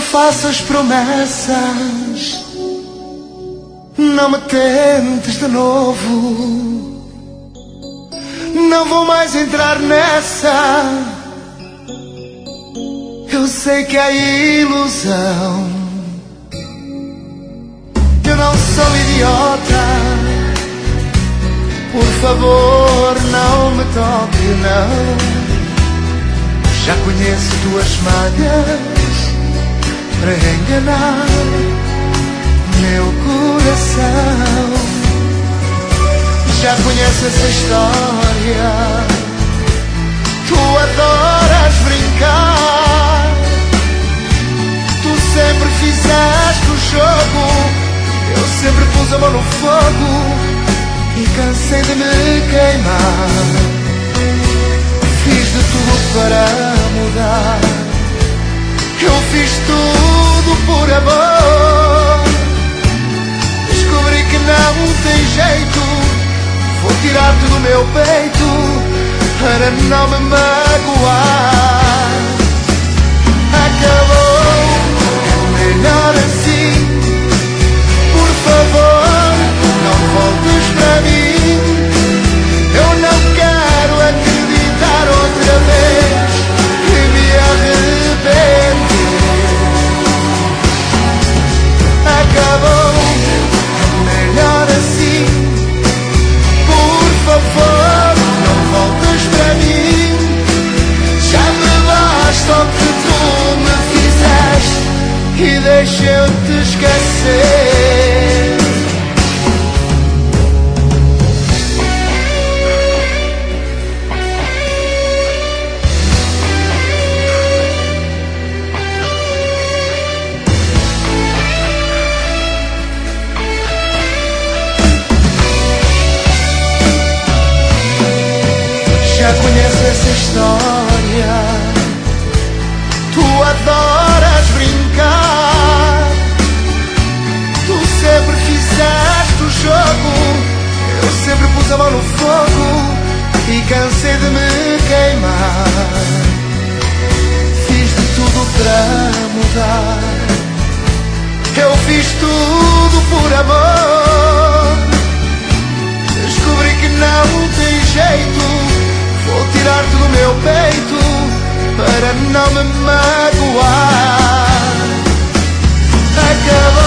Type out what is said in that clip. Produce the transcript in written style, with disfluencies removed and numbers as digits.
faças promessas, não me tentes de novo. Não vou mais entrar nessa. Eu sei que é ilusão. Eu não sou idiota. Por favor, não me toque, não. Já conheço tuas malhas para enganar meu coração. Já conheço essa história. Tu adoras brincar. Tu sempre fizeste o jogo. Eu sempre pus a mão no fogo e cansei de me queimar. Fiz de tudo para mudar. Eu fiz tudo por amor. Descobri que não tem jeito. Vou tirar-te do meu peito para não me magoar. Acabou, é melhor assim. Por favor, não voltes para mim. Eu não quero acreditar outra vez que me arrependi. Acabou, é melhor assim. Por favor, não voltes para mim. Já me basta o que tu me fizeste e deixa eu te esquecer. Já conheço essa história. Tu adoras brincar. Tu sempre fizeste o jogo. Eu sempre pus a mão no fogo e cansei de me queimar. Fiz de tudo para mudar. Eu fiz tudo por amor. Descobri que não tem jeito. Vou tirar-te do meu peito para não me magoar. Acabou.